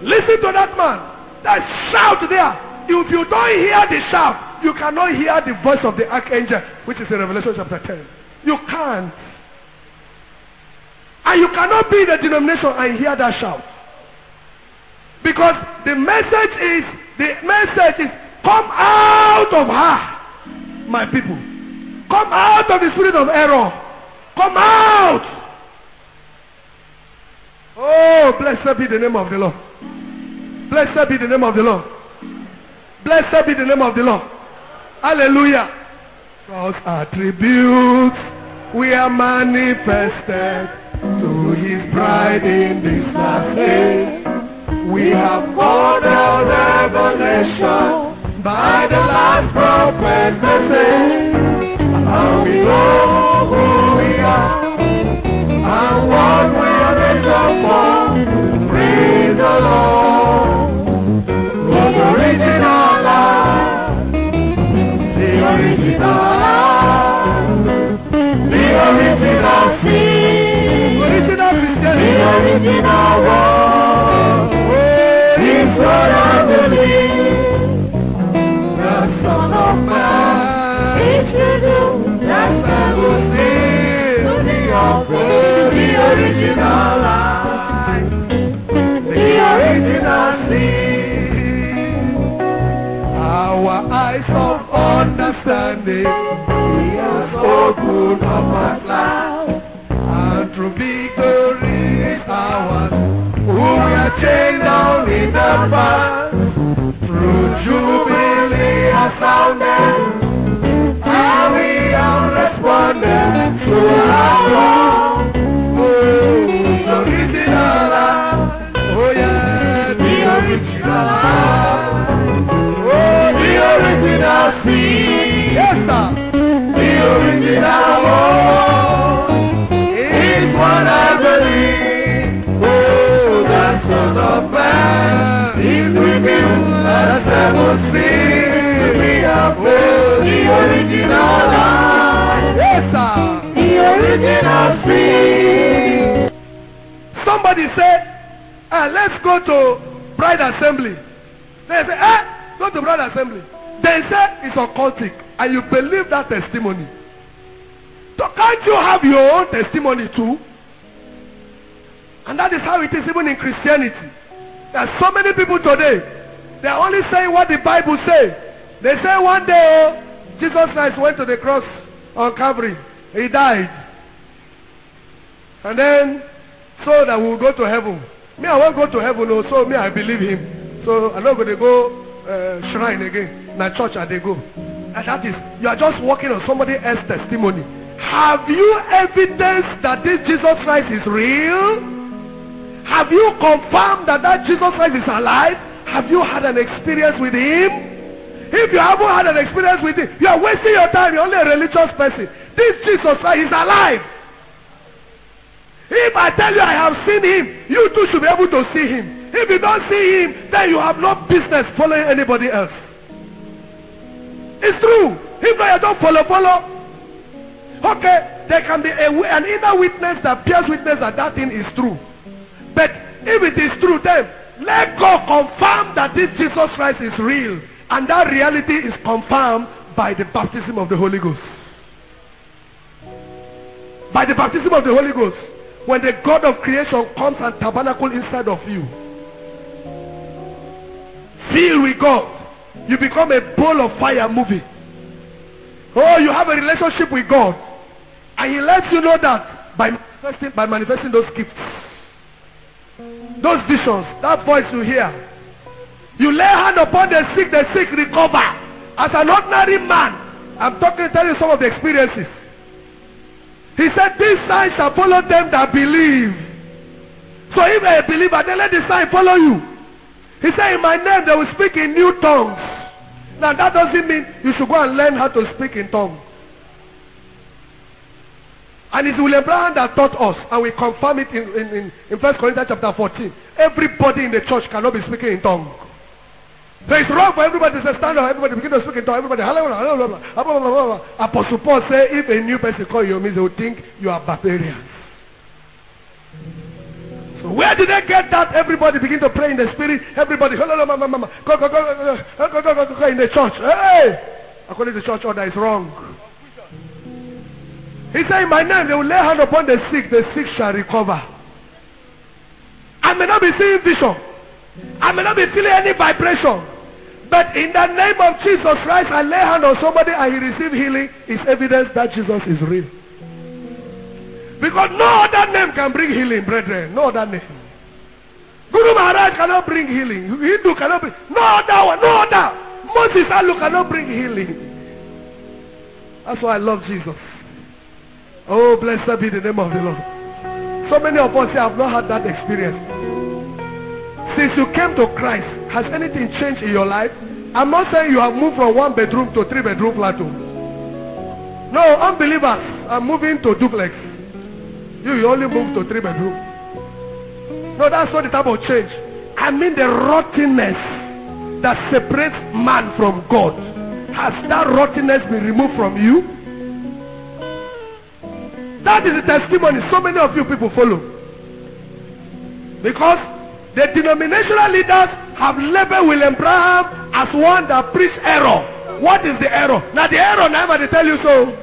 Listen to that man. That shout there. If you don't hear the shout, you cannot hear the voice of the archangel, which is in Revelation chapter 10. You can't. And you cannot be in the denomination and hear that shout. Because the message is, come out of her, my people. Come out of the spirit of error. Come out. Oh, blessed be the name of the Lord. Blessed be the name of the Lord. Blessed be the name of the Lord. Hallelujah. God's attributes we are manifested to his bride in this last day. We have got a revelation by the last prophet message. And we know who we are and what we are made for. Praise the Lord. Was original life, the original life, the original sin, the original world. Is what I believe. The Son of Man, if you do, that's I will see. The original life, the original sin. Our eyes of understanding, he has opened up at last, and through victory is ours. Who we are chained down in the past, through jubilee has sounded, and we have responded to our Lord. Oh, the original life, oh yeah, the original life, oh, the original sea, yes sir, the original Lord, is what I believe. Son of Man, is revealed as I will see. We have the original life. Yes, sir. The original spirit. Somebody said, let's go to bride assembly. They say, go to bride assembly. They say it's occultic, and you believe that testimony. So can't you have your own testimony too? And that is how it is even in Christianity. There are so many people today, they are only saying what the Bible says. They say one day, Jesus Christ went to the cross on Calvary. He died. And then, so that we will go to heaven. Me, I won't go to heaven, so me, I believe him. So I'm not going to go shrine again. My church, and they go. And that is, you are just working on somebody else's testimony. Have you evidence that this Jesus Christ is real? Have you confirmed that Jesus Christ is alive? Have you had an experience with him? If you haven't had an experience with him, you are wasting your time. You're only a religious person. This Jesus Christ is alive. If I tell you I have seen him, you too should be able to see him. If you don't see him, then you have no business following anybody else. It's true. If you don't follow. Okay, there can be an inner witness that bears witness that thing is true. But if it is true, then let God confirm that this Jesus Christ is real. And that reality is confirmed by the baptism of the Holy Ghost. By the baptism of the Holy Ghost. When the God of creation comes and tabernacle inside of you. Filled with God. You become a ball of fire moving. Oh, you have a relationship with God. And he lets you know that by manifesting those gifts. Those visions, that voice you hear. You lay hand upon the sick recover. As an ordinary man, I'm telling you some of the experiences. He said, these signs shall follow them that believe. So if a believer, then let the sign follow you. He said, in my name they will speak in new tongues. Now that doesn't mean you should go and learn how to speak in tongues. And it's William Branham that taught us, and we confirm it in 1 Corinthians chapter 14. Everybody in the church cannot be speaking in tongues. So it's wrong for everybody to say, stand up, everybody begin to speak in tongues, everybody, Apostle Paul said, if a new person call you, means they will think you are barbarians. So where did they get that? Everybody begin to pray in the spirit. Everybody, go in the church. Hey! According to the church order, is wrong. He said, in my name, they will lay hand upon the sick shall recover. I may not be seeing vision. I may not be feeling any vibration. But in the name of Jesus Christ, I lay hand on somebody and he receive healing. It's evidence that Jesus is real. Because no other name can bring healing, brethren. No other name. Guru Maharaj cannot bring healing. Hindu cannot bring. No other one. No other. Moses Alu cannot bring healing. That's why I love Jesus. Oh, blessed be the name of the Lord. So many of us here have not had that experience. Since you came to Christ, has anything changed in your life? I'm not saying you have moved from 1 bedroom to 3 bedroom flat. No, unbelievers are moving to duplex. You only move to 3 bedroom. No, that's not the type of change. I mean the rottenness that separates man from God. Has that rottenness been removed from you? That is the testimony so many of you people follow. Because the denominational leaders have labeled William Branham as one that preached error. What is the error? Now the error, never they tell you so.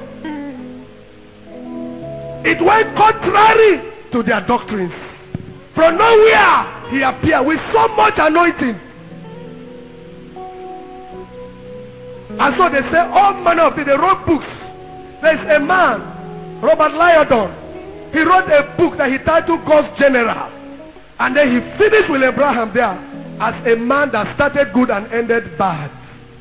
It went contrary to their doctrines. From nowhere, he appeared with so much anointing. And so they say all manner of things. They wrote books. There's a man, Robert Lyodon. He wrote a book that he titled God's General. And then he finished William Branham there as a man that started good and ended bad.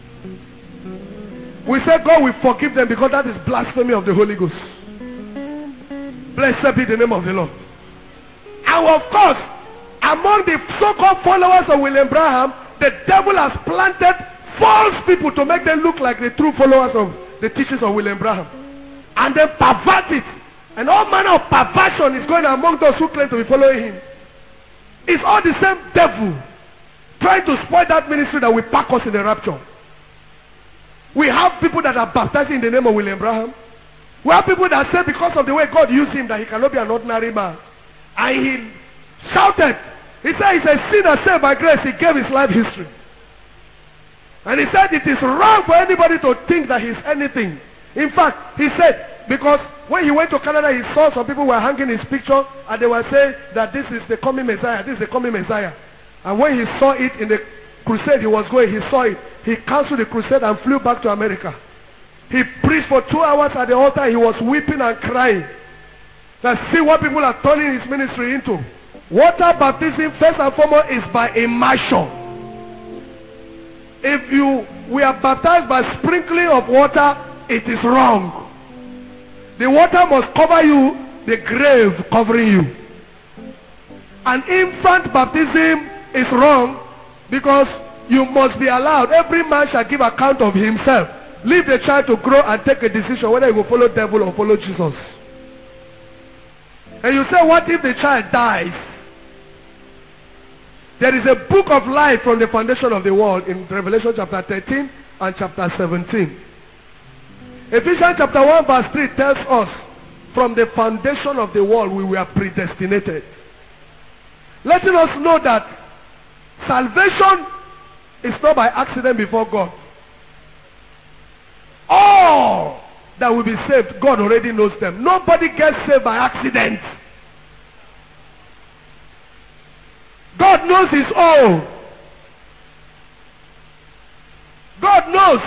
We say God will forgive them because that is blasphemy of the Holy Ghost. Blessed be the name of the Lord. And of course, among the so-called followers of William Branham, the devil has planted false people to make them look like the true followers of the teachings of William Branham. And then pervert it. And all manner of perversion is going among those who claim to be following him. It's all the same devil trying to spoil that ministry that will pack us in the rapture. We have people that are baptized in the name of William Branham. We have people that say because of the way God used him that he cannot be an ordinary man. And he shouted. He said he's a sinner saved by grace. He gave his life history. And he said it is wrong for anybody to think that he's anything. In fact, he said, because when he went to Canada, he saw some people were hanging his picture and they were saying that this is the coming Messiah, this is the coming Messiah. And when he saw it in the crusade he was going, he saw it. He canceled the crusade and flew back to America. He preached for 2 hours at the altar. He was weeping and crying. Now see what people are turning his ministry into. Water baptism, first and foremost, is by immersion. If we are baptized by sprinkling of water, it is wrong. The water must cover you, the grave covering you. An infant baptism is wrong because you must be allowed. Every man shall give account of himself. Leave the child to grow and take a decision whether he will follow the devil or follow Jesus. And you say, what if the child dies? There is a book of life from the foundation of the world in Revelation chapter 13 and chapter 17. Ephesians chapter 1 verse 3 tells us, from the foundation of the world we were predestinated. Letting us know that salvation is not by accident before God. All that will be saved, God already knows them. Nobody gets saved by accident. God knows his own. God knows.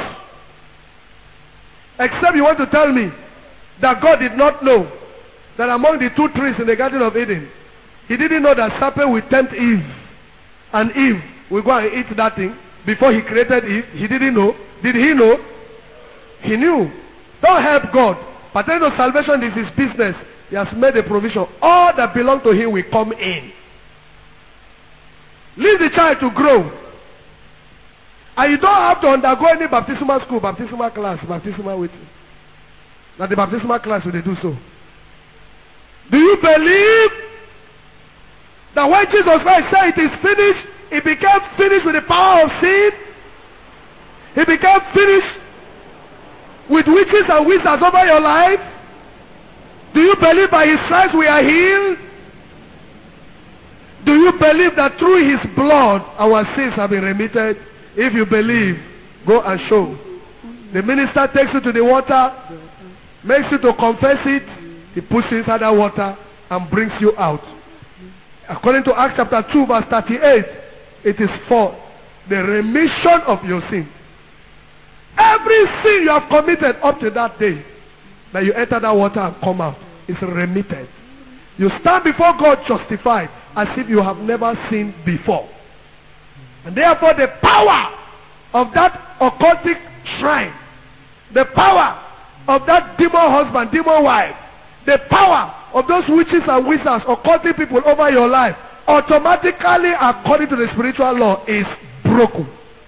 Except you want to tell me that God did not know that among the 2 trees in the Garden of Eden, he didn't know that serpent will tempt Eve. And Eve will go and eat that thing before he created Eve. He didn't know. Did he know? He knew. Don't help God. Pertaining to salvation is his business. He has made a provision. All that belong to him will come in. Leave the child to grow. And you don't have to undergo any baptismal school, baptismal class, baptismal waiting. Now the baptismal class will they do so. Do you believe that when Jesus Christ said it is finished, it became finished with the power of sin? It became finished with witches and wizards over your life? Do you believe by his stripes we are healed? Do you believe that through his blood our sins have been remitted? If you believe, go and show. The minister takes you to the water, makes you to confess it, he puts you inside that water and brings you out. According to Acts chapter 2 verse 38, it is for the remission of your sin. Every sin you have committed up to that day, that you enter that water and come out, is remitted. You stand before God justified as if you have never sinned before. And therefore the power of that occultic shrine, the power of that demon husband, demon wife, the power of those witches and wizards, occultic people over your life, automatically, according to the spiritual law, is broken.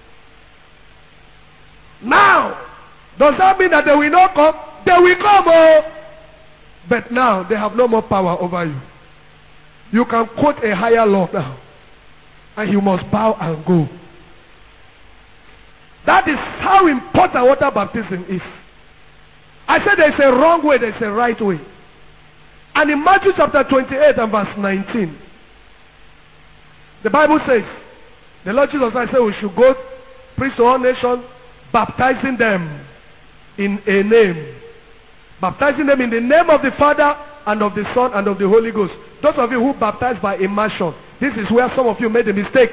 Now, does that mean that they will not come? They will come, oh! But now, they have no more power over you. You can quote a higher law now, and you must bow and go. That is how important water baptism is. I said there is a wrong way, there is a right way. And in Matthew chapter 28 and verse 19, the Bible says, the Lord Jesus Christ said we should go preach to all nations, baptizing them in a name. Baptizing them in the name of the Father and of the Son and of the Holy Ghost. Those of you who baptize by immersion, this is where some of you made a mistake.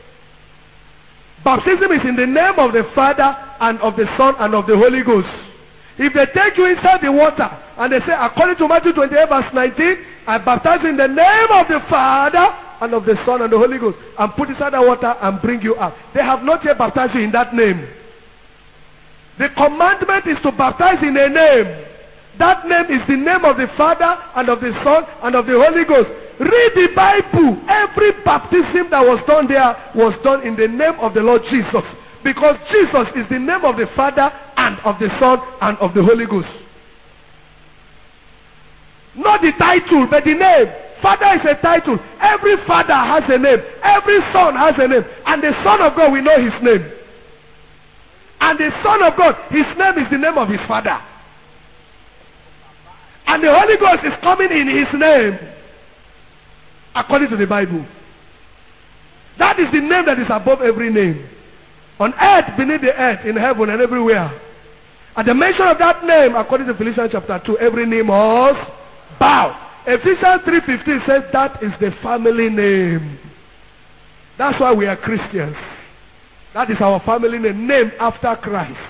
Baptism is in the name of the Father and of the Son and of the Holy Ghost. If they take you inside the water and they say, according to Matthew 28 verse 19, I baptize in the name of the Father and of the Son and the Holy Ghost, and put inside the water and bring you out, they have not yet baptized you in that name. The commandment is to baptize in a name. That name is the name of the Father and of the Son and of the Holy Ghost. Read the Bible. Every baptism that was done there was done in the name of the Lord Jesus. Because Jesus is the name of the Father and of the Son and of the Holy Ghost. Not the title, but the name. Father is a title. Every father has a name. Every son has a name. And the Son of God, we know his name. And the Son of God, his name is the name of his Father. And the Holy Ghost is coming in his name. According to the Bible. That is the name that is above every name. On earth, beneath the earth, in heaven and everywhere. At the mention of that name, according to Philippians chapter 2, every name must bow. Ephesians 3:15 says that is the family name. That's why we are Christians. That is our family name, named after Christ.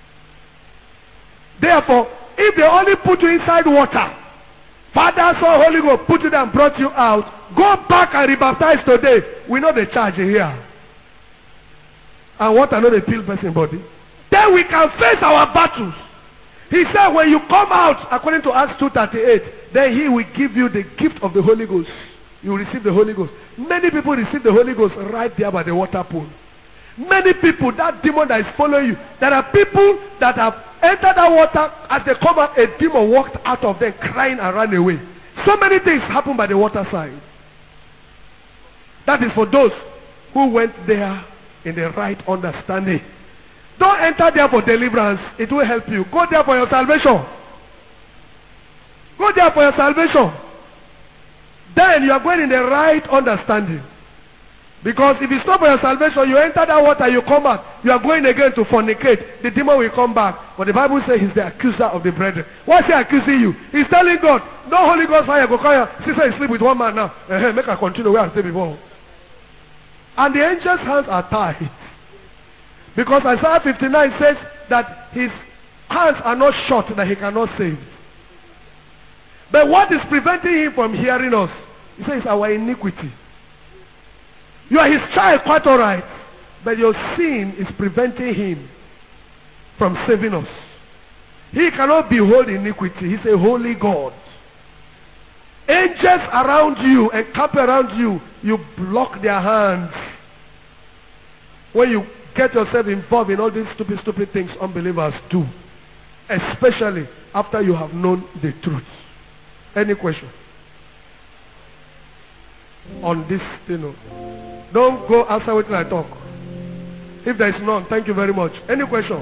Therefore, if they only put you inside water, Father, Son, Holy Ghost put you there and brought you out, go back and rebaptize today. We know the charge here. And water not a pill person body. Then we can face our battles. He said when you come out, according to Acts 2:38, then he will give you the gift of the Holy Ghost. You will receive the Holy Ghost. Many people receive the Holy Ghost right there by the water pool. Many people, that demon that is following you, there are people that have entered that water, as they come out, a demon walked out of them crying and ran away. So many things happen by the water side. That is for those who went there in the right understanding. Don't enter there for deliverance. It will help you. Go there for your salvation. Go there for your salvation. Then you are going in the right understanding. Because if it's not for your salvation, you enter that water, you come out, you are going again to fornicate. The demon will come back. But the Bible says he's the accuser of the brethren. What's he accusing you? He's telling God, no Holy Ghost fire, go call your sister, you sleep with one man now. Make her continue where I stayed before. And the angel's hands are tied. Because Isaiah 59 says that his hands are not short, that he cannot save. But what is preventing him from hearing us? He says our iniquity. You are his child, quite alright. But your sin is preventing him from saving us. He cannot behold iniquity. He's a holy God. Angels around you, encamp around you, you block their hands. When you get yourself involved in all these stupid things unbelievers do. Especially after you have known the truth. Any question? On this, don't go answer what I talk. If there is none, thank you very much. Any question?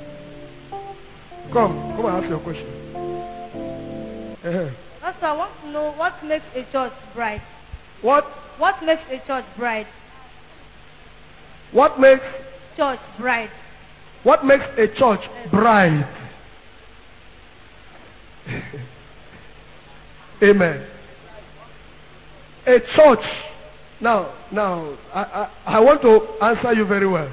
Come and ask your question. Pastor, I want to know what makes a church bright. What What makes a church bride? What makes Church bride. What makes a church bride? Amen. A church. Now, I want to answer you very well.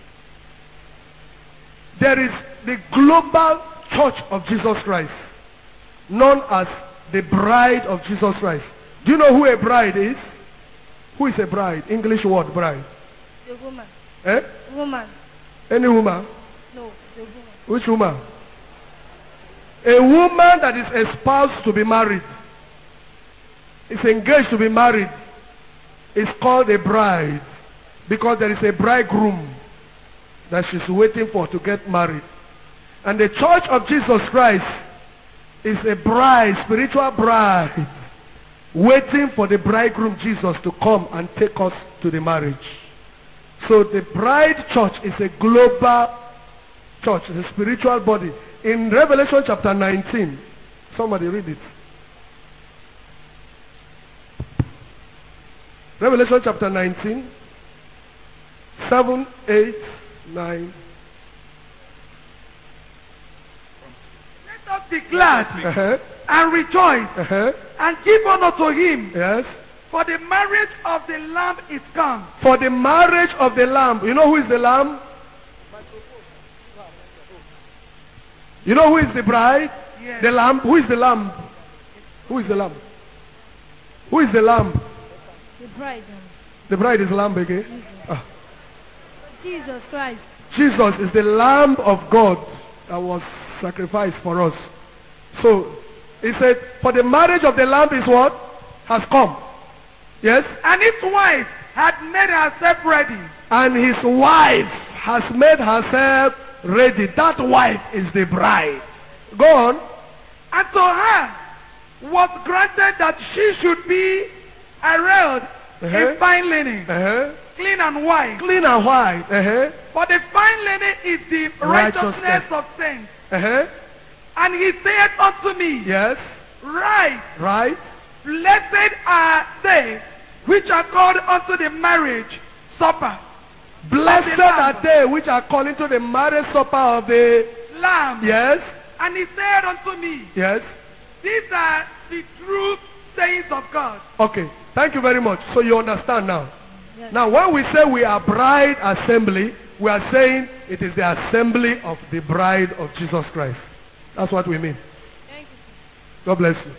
There is the global church of Jesus Christ, known as the bride of Jesus Christ. Do you know who a bride is? Who is a bride? English word, bride. The woman. Eh? Woman. Any woman? No, the woman. Which woman? A woman that is espoused to be married, is engaged to be married, is called a bride, because there is a bridegroom that she's waiting for to get married. And the church of Jesus Christ is a bride, spiritual bride, waiting for the bridegroom Jesus to come and take us to the marriage. So the bride church is a global church, it's a spiritual body. In Revelation chapter 19, somebody read it. Revelation chapter 19, 7, 8, 9. Let us be glad and rejoice and give honor to him. Yes. For the marriage of the Lamb is come. For the marriage of the Lamb. You know who is the Lamb? You know who is the bride? Yes. The Lamb. Who is the Lamb? Who is the Lamb? Who is the Lamb? The bride. The bride is Lamb again. Jesus Christ. Jesus is the Lamb of God that was sacrificed for us. So, he said, for the marriage of the Lamb is what? Has come. Yes? And his wife had made herself ready. And his wife has made herself ready. That wife is the bride. Go on. And to her was granted that she should be arrayed in fine linen, clean and white. Clean and white. For the fine linen is the righteousness of saints. And he said unto me, Yes. Right. Blessed are they which are called unto the marriage supper. Blessed are they which are called into the marriage supper of the Lamb. Yes. And he said unto me, Yes. These are the true sayings of God. Okay. Thank you very much. So you understand now. Yes. Now when we say we are bride assembly, we are saying it is the assembly of the bride of Jesus Christ. That's what we mean. Thank you. God bless you.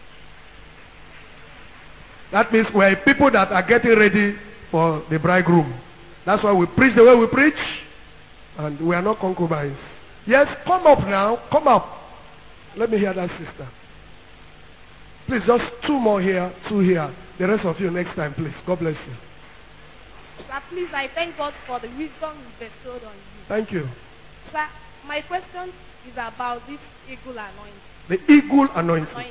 That means we are people that are getting ready for the bridegroom. That's why we preach the way we preach. And we are not concubines. Yes, come up now. Come up. Let me hear that sister. Please, just two more here, two here. The rest of you next time, please. God bless you. Sir, please, I thank God for the wisdom He bestowed on you. Thank you. Sir, my question is about this eagle anointing. The eagle anointing.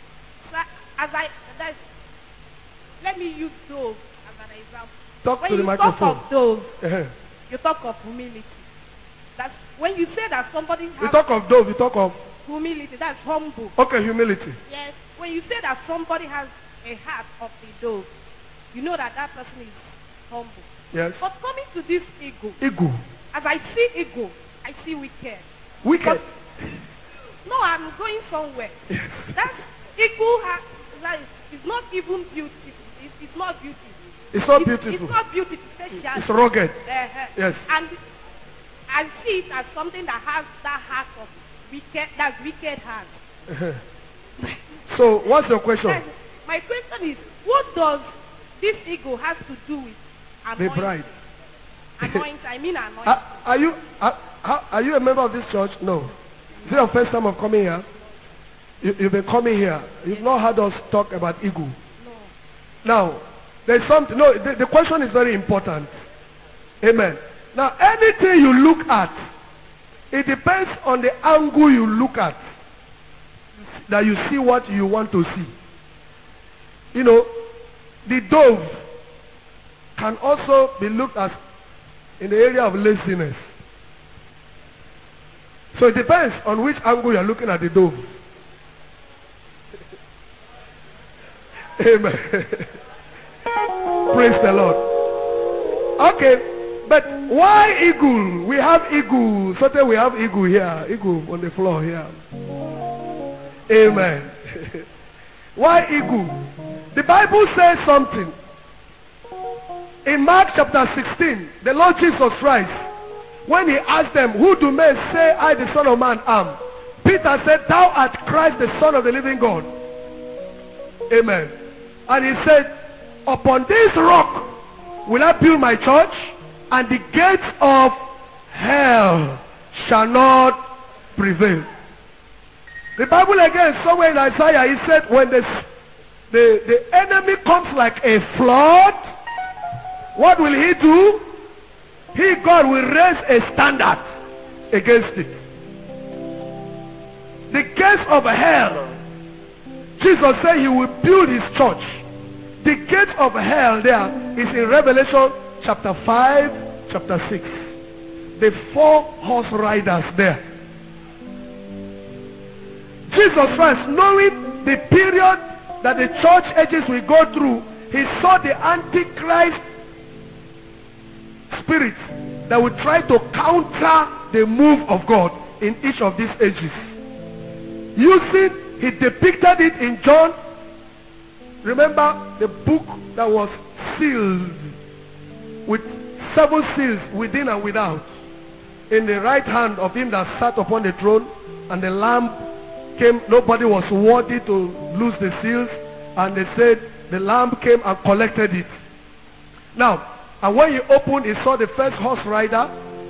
Sir, let me use dove as an example. Talk When to the you microphone. talk of dove, Uh-huh. you talk of humility. That's when you say that somebody You has talk of dove, you talk of... humility, that's humble. Okay, humility. Yes. When you say that somebody has a heart of the dove, you know that that person is humble. Yes. But coming to this eagle, Eagle. as I see eagle, I see wicked. Wicked. No, I'm going somewhere. Yes. That eagle is not even beautiful. It's not beautiful. It's not beautiful. It's not beautiful. It's rugged. Yes. And I see it as something that has that heart of wicked. That's wicked heart. Uh-huh. So, what's your question? My question is, what does this eagle have to do with anointing? The bride. Anointing. Are you a member of this church? No. Is it your first time of coming here? You've been coming here. You've not heard us talk about eagle. No. Now, there's something. No, the question is very important. Amen. Now, anything you look at, it depends on the angle you look at, that you see what you want to see. You know, the dove can also be looked at in the area of laziness. So it depends on which angle you are looking at the dove. Amen. Praise the Lord. Okay, but why eagle? We have eagle. Certainly we have eagle here. Eagle on the floor here. Amen. Why eagle? The Bible says something. In Mark chapter 16, the Lord Jesus Christ, when he asked them, who do men say I the Son of Man am? Peter said, thou art Christ the Son of the living God. Amen. And he said, upon this rock will I build my church, and the gates of hell shall not prevail. The Bible again, somewhere in Isaiah, he said, when the enemy comes like a flood, what will he do? He, God, will raise a standard against it. The gates of hell, Jesus said he will build his church. The gates of hell there is in Revelation chapter 5, chapter 6. The 4 horse riders there. Jesus Christ, knowing the period that the church ages will go through, he saw the Antichrist spirit that will try to counter the move of God in each of these ages. He depicted it in John. Remember the book that was sealed with 7 seals within and without, in the right hand of him that sat upon the throne, and the Lamb came. Nobody was worthy to lose the seals, and they said the Lamb came and collected it. Now, and when he opened, he saw the first horse rider.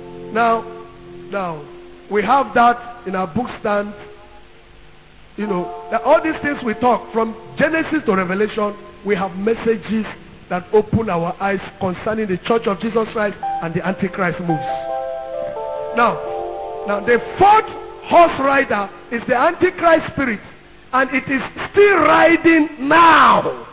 Now we have that in our book stand. You know, that all these things we talk from Genesis to Revelation, we have messages that open our eyes concerning the church of Jesus Christ and the Antichrist moves. Now the 4th horse rider is the Antichrist spirit, and it is still riding now.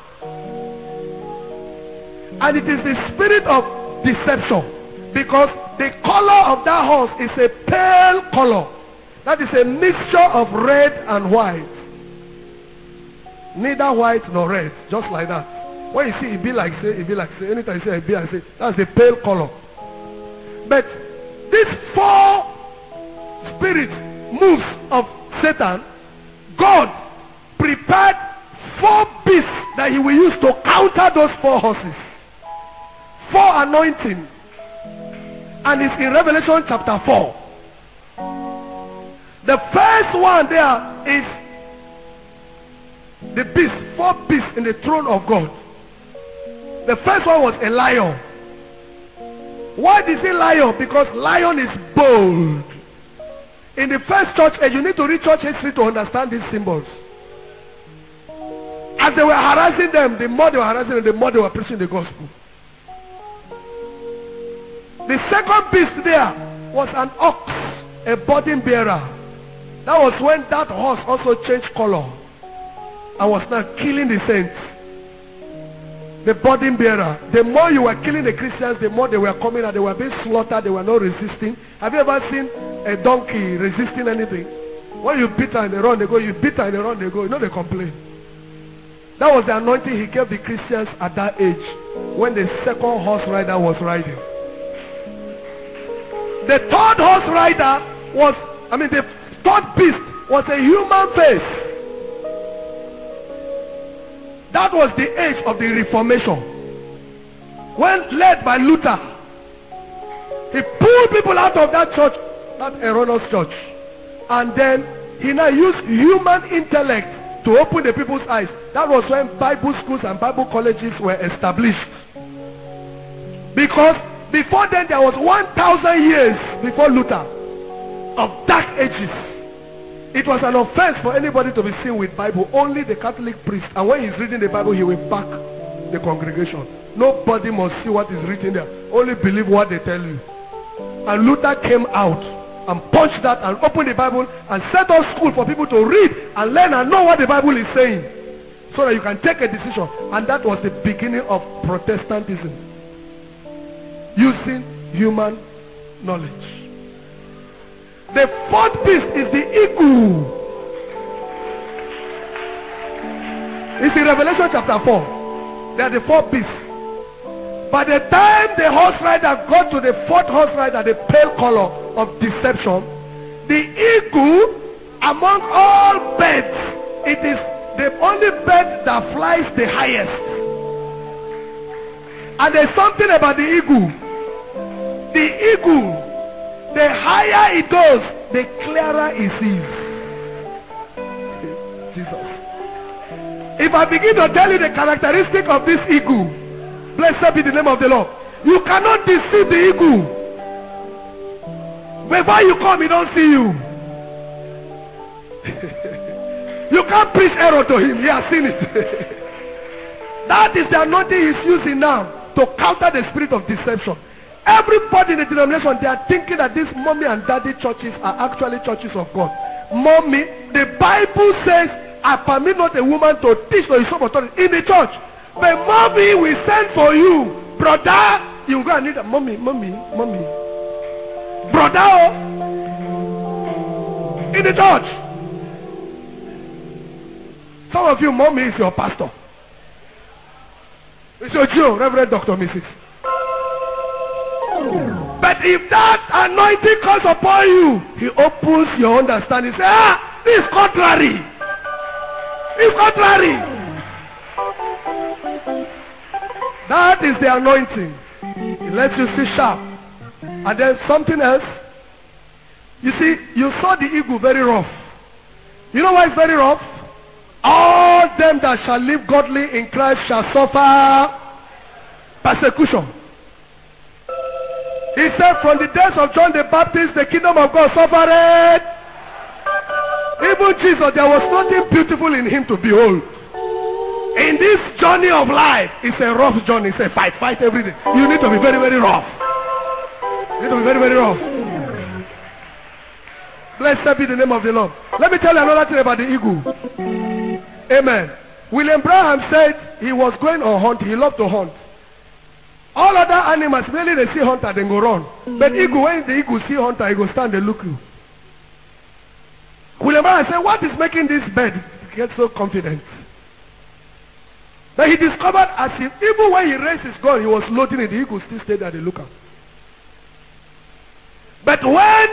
And it is the spirit of deception, because the color of that horse is a pale color. That is a mixture of red and white. Neither white nor red, just like that. When you see it be like say, anytime you say it be like say, that's the pale color. But these 4 spirit moves of Satan, God prepared 4 beasts that he will use to counter those 4 horses. 4 anointing. And it's in Revelation chapter 4. The first one there is the beast, 4 beasts in the throne of God. The first one was a lion. Why is he lion? Because lion is bold. In the first church age, you need to read church history to understand these symbols. As they were harassing them, the more they were harassing them, the more they were preaching the gospel. The second beast there was an ox, a burden bearer. That was when that horse also changed color and was now killing the saints. The burden bearer. The more you were killing the Christians, the more they were coming and they were being slaughtered. They were not resisting. Have you ever seen a donkey resisting anything? When you beat her and they run, they go. You beat her and they run, they go. You know they complain. That was the anointing he gave the Christians at that age, when the second horse rider was riding. The third horse rider was, the third beast was a human face. That was the age of the Reformation. When led by Luther, he pulled people out of that church, that erroneous church. And then he now used human intellect to open the people's eyes. That was when Bible schools and Bible colleges were established. Because before then there was 1,000 years before Luther of dark ages. It was an offense for anybody to be seen with Bible. Only the Catholic priest. And when he's reading the Bible, he will back the congregation. Nobody must see what is written there. Only believe what they tell you. And Luther came out and punched that and opened the Bible and set up school for people to read and learn and know what the Bible is saying, so that you can take a decision. And that was the beginning of Protestantism, using human knowledge. The fourth beast is the eagle. It's in Revelation chapter 4. They are the 4 beasts By the time the horse rider got to the fourth horse rider, the pale color of deception, the eagle among all birds, it is the only bird that flies the highest. And there's something about the eagle. The eagle, the higher it goes, the clearer it sees. Jesus. If I begin to tell you the characteristic of this eagle, blessed be the name of the Lord. You cannot deceive the eagle. Before you come, he don't see you. You can't preach error to him. He has seen it. That is the anointing he's using now to counter the spirit of deception. Everybody in the denomination, they are thinking that these mommy and daddy churches are actually churches of God. Mommy, the Bible says, I permit not a woman to teach the issue of authority in the church. But mommy will send for you. Brother, you go and need a mommy. Brother, in the church. Some of you, mommy is your pastor. It's your Joe, Reverend Dr. Mrs. But if that anointing comes upon you, he opens your understanding. Say, this is contrary. It's contrary. That is the anointing. It lets you see sharp. And then something else. You see, you saw the eagle very rough. You know why it's very rough? All them that shall live godly in Christ shall suffer persecution. He said, from the days of John the Baptist, the kingdom of God suffered. Even Jesus, there was nothing beautiful in him to behold. In this journey of life, it's a rough journey. It's a fight every day. You need to be very, very rough. You need to be very, very rough. Blessed be the name of the Lord. Let me tell you another thing about the eagle. Amen. William Branham said he was going on hunt. He loved to hunt. All other animals, really they see hunter, they go run. But eagle, when the eagle see hunter, he go stand and look you. William Branham said, what is making this bird get so confident? But he discovered as if even when he raised his gun, he was loading it, the eagle still stayed at the lookout. But when,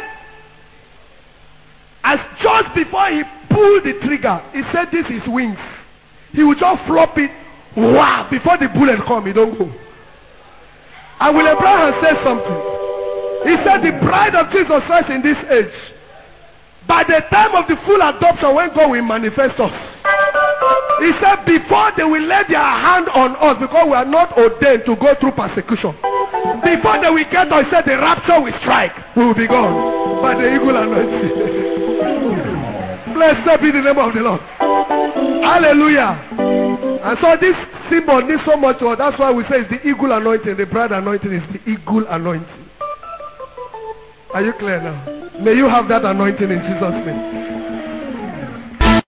as just before he pulled the trigger, he said this is wings. He would just flop it, wow, before the bullet come, he don't go. And William Branham said something. He said the bride of Jesus Christ in this age, by the time of the full adoption, when God will manifest us, he said before they will lay their hand on us, because we are not ordained to go through persecution, before they will get us, he said the rapture will strike, we will be gone by the eagle anointing. Blessed be the name of the Lord. Hallelujah. And so this symbol needs so much word. That's why we say it's the eagle anointing. The bride anointing is the eagle anointing. Are you clear now? May you have that anointing in Jesus' name.